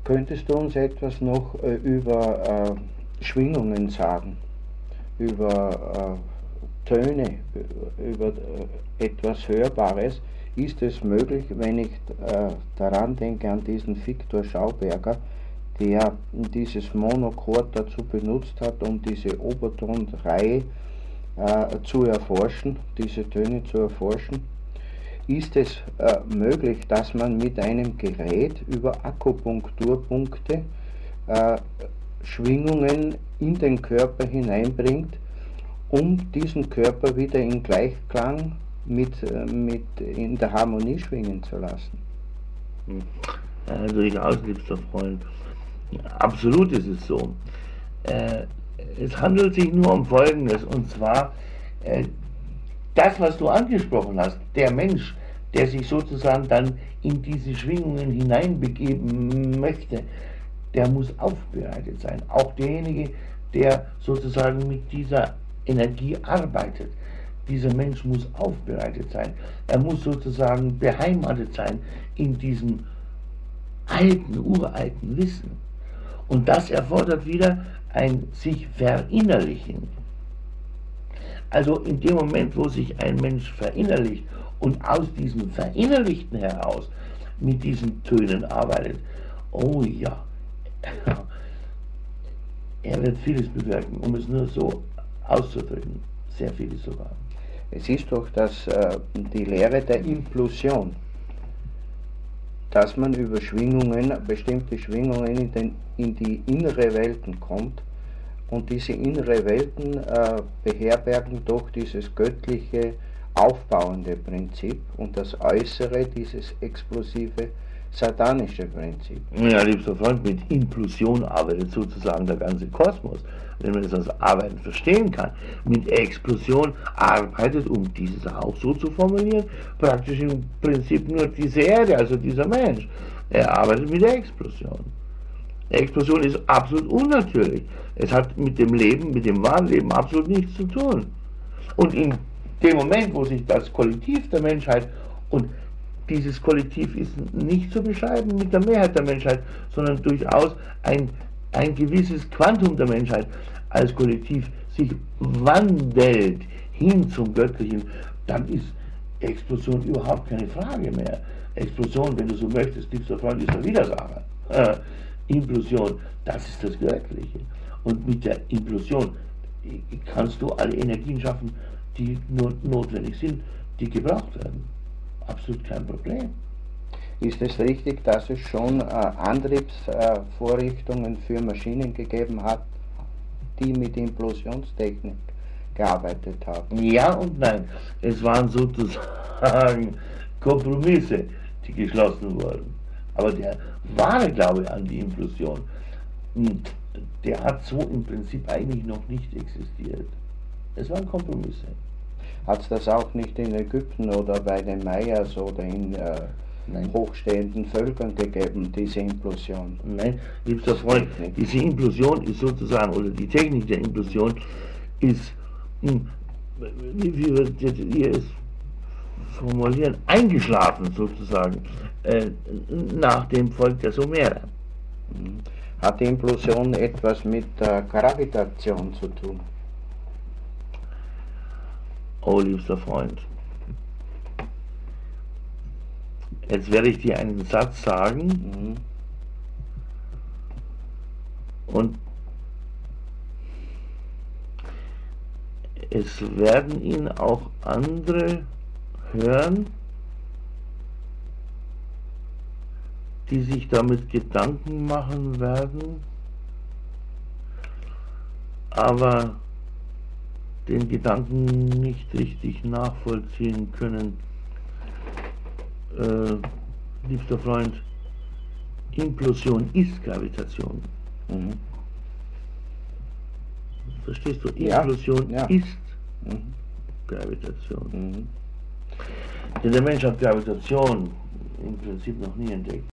Könntest du uns etwas noch über Schwingungen sagen, über Töne, über etwas Hörbares? Ist es möglich, wenn ich daran denke, an diesen Viktor Schauberger, der dieses Monochord dazu benutzt hat, um diese Obertonreihe zu erforschen, diese Töne zu erforschen? Ist es möglich, dass man mit einem Gerät über Akupunkturpunkte Schwingungen in den Körper hineinbringt, um diesen Körper wieder in Gleichklang in der Harmonie schwingen zu lassen? Ja, durchaus, liebster Freund. Absolut ist es so. Es handelt sich nur um Folgendes, und zwar das, was du angesprochen hast, der Mensch, der sich sozusagen dann in diese Schwingungen hineinbegeben möchte, der muss aufbereitet sein. Auch derjenige, der sozusagen mit dieser Energie arbeitet. Dieser Mensch muss aufbereitet sein. Er muss sozusagen beheimatet sein in diesem uralten Wissen. Und das erfordert wieder ein sich verinnerlichen. Also in dem Moment, wo sich ein Mensch verinnerlicht und aus diesem Verinnerlichten heraus mit diesen Tönen arbeitet, oh ja, er wird vieles bewirken, um es nur so auszudrücken, sehr vieles sogar. Es ist doch die Lehre der Implosion, dass man über Schwingungen, bestimmte Schwingungen in die innere Welten kommt, und diese innere Welten beherbergen doch dieses göttliche, aufbauende Prinzip und das Äußere, dieses explosive, satanische Prinzip. Ja, liebster Freund, mit Implosion arbeitet sozusagen der ganze Kosmos, wenn man das als Arbeiten verstehen kann. Mit Explosion arbeitet, um dieses auch so zu formulieren, praktisch im Prinzip nur diese Erde, also dieser Mensch. Er arbeitet mit der Explosion. Die Explosion ist absolut unnatürlich. Es hat mit dem Leben, mit dem wahren Leben absolut nichts zu tun. Und in dem Moment, wo sich das Kollektiv der Menschheit, und dieses Kollektiv ist nicht zu beschreiben mit der Mehrheit der Menschheit, sondern durchaus ein gewisses Quantum der Menschheit als Kollektiv sich wandelt hin zum Göttlichen, dann ist Explosion überhaupt keine Frage mehr. Explosion, wenn du so möchtest, liebster Freund, ist der Widersacher. Implosion, das ist das Göttliche. Und mit der Implosion kannst du alle Energien schaffen, die nur notwendig sind, die gebraucht werden. Absolut kein Problem. Ist es richtig, dass es schon Antriebsvorrichtungen für Maschinen gegeben hat, die mit Implosionstechnik gearbeitet haben? Ja und nein. Es waren sozusagen Kompromisse, die geschlossen wurden. Aber der wahre Glaube an die Implosion, der hat so im Prinzip eigentlich noch nicht existiert. Es waren Kompromisse. Hat es das auch nicht in Ägypten oder bei den Mayas oder in hochstehenden Völkern gegeben, diese Implosion? Nein, liebster Freund, diese Implosion ist sozusagen, oder die Technik der Implosion ist, wie wir es formulieren, eingeschlafen sozusagen nach dem Volk der Sumerer. Hat die Implosion etwas mit Gravitation zu tun? Oh, liebster Freund, jetzt werde ich dir einen Satz sagen, und es werden ihn auch andere hören, die sich damit Gedanken machen werden, aber den Gedanken nicht richtig nachvollziehen können. Liebster Freund, Implosion ist Gravitation. Verstehst du? Implosion ist Gravitation. Denn der Mensch hat Gravitation im Prinzip noch nie entdeckt.